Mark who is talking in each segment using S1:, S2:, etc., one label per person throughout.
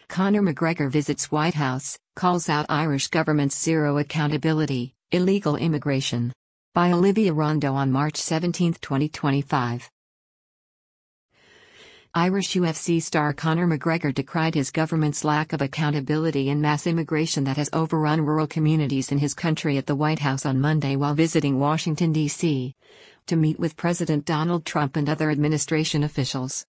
S1: Conor McGregor visits White House, calls out Irish government's zero accountability, illegal immigration. By Olivia Rondo on March 17, 2025. Irish UFC star Conor McGregor decried his government's lack of accountability in mass immigration that has overrun rural communities in his country at the White House on Monday while visiting Washington, D.C., to meet with President Donald Trump and other administration officials.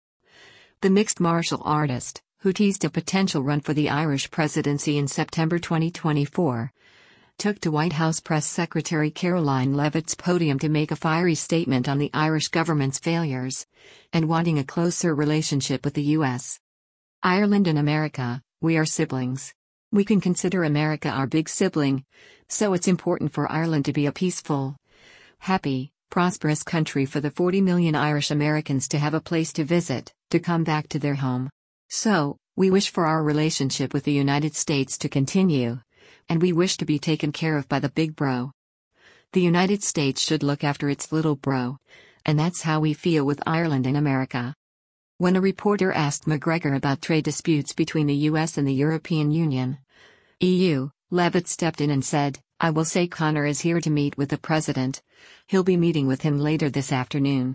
S1: The mixed martial artist, who teased a potential run for the Irish presidency in September 2024, took to White House Press Secretary Caroline Leavitt's podium to make a fiery statement on the Irish government's failures and wanting a closer relationship with the U.S. Ireland and America, we are siblings. We can consider America our big sibling, so it's important for Ireland to be a peaceful, happy, prosperous country for the 40 million Irish Americans to have a place to visit, to come back to their home. So, we wish for our relationship with the United States to continue, and we wish to be taken care of by the big bro. The United States should look after its little bro, and that's how we feel with Ireland and America. When a reporter asked McGregor about trade disputes between the US and the European Union, EU, Leavitt stepped in and said, "I will say Conor is here to meet with the president. He'll be meeting with him later this afternoon."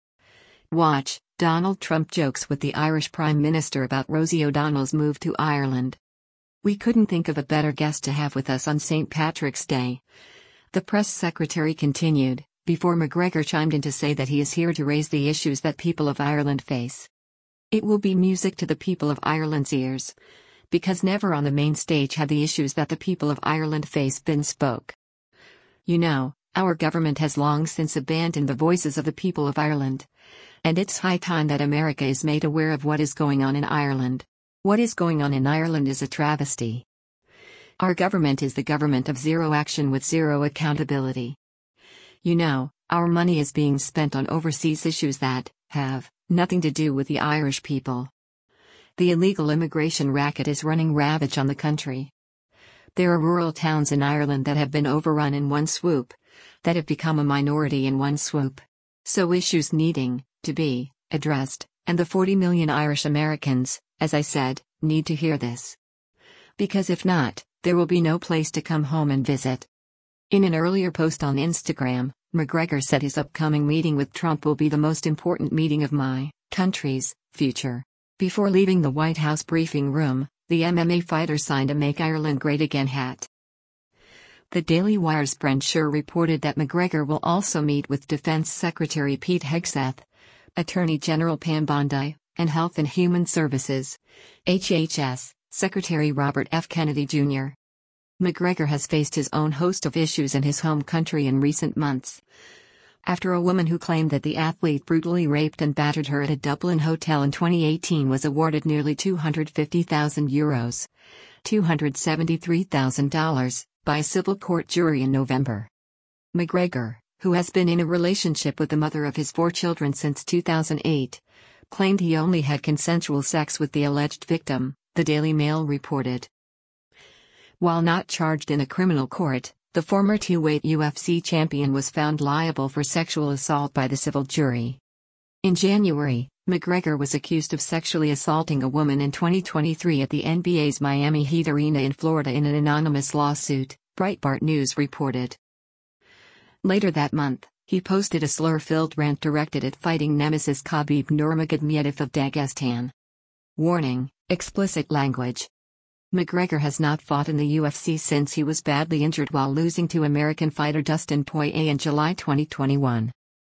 S1: Watch, Donald Trump jokes with the Irish Prime Minister about Rosie O'Donnell's move to Ireland. "We couldn't think of a better guest to have with us on St. Patrick's Day," the press secretary continued, before McGregor chimed in to say that he is here to raise the issues that people of Ireland face. "It will be music to the people of Ireland's ears, because never on the main stage have the issues that the people of Ireland face been spoke. You know, our government has long since abandoned the voices of the people of Ireland, and it's high time that America is made aware of what is going on in Ireland. What is going on in Ireland is a travesty. Our government is the government of zero action with zero accountability. You know, our money is being spent on overseas issues that have nothing to do with the Irish people. The illegal immigration racket is running ravage on the country. There are rural towns in Ireland that have been overrun in one swoop, that have become a minority in one swoop. So issues needing to be addressed, and the 40 million Irish Americans, as I said, need to hear this. Because if not, there will be no place to come home and visit." In an earlier post on Instagram, McGregor said his upcoming meeting with Trump will be the most important meeting of my country's future. Before leaving the White House briefing room, the MMA fighter signed a Make Ireland Great Again hat. The Daily Wire's Brent Sher reported that McGregor will also meet with Defense Secretary Pete Hegseth, Attorney General Pam Bondi, and Health and Human Services, HHS, Secretary Robert F. Kennedy Jr. McGregor has faced his own host of issues in his home country in recent months, after a woman who claimed that the athlete brutally raped and battered her at a Dublin hotel in 2018 was awarded nearly €250,000, $273,000, by a civil court jury in November. McGregor, who has been in a relationship with the mother of his 4 children since 2008, claimed he only had consensual sex with the alleged victim, the Daily Mail reported. While not charged in a criminal court, the former two-weight UFC champion was found liable for sexual assault by the civil jury. In January, McGregor was accused of sexually assaulting a woman in 2023 at the NBA's Miami Heat Arena in Florida in an anonymous lawsuit, Breitbart News reported. Later that month, he posted a slur-filled rant directed at fighting nemesis Khabib Nurmagomedov of Dagestan. Warning: explicit language. McGregor has not fought in the UFC since he was badly injured while losing to American fighter Dustin Poirier in July 2021.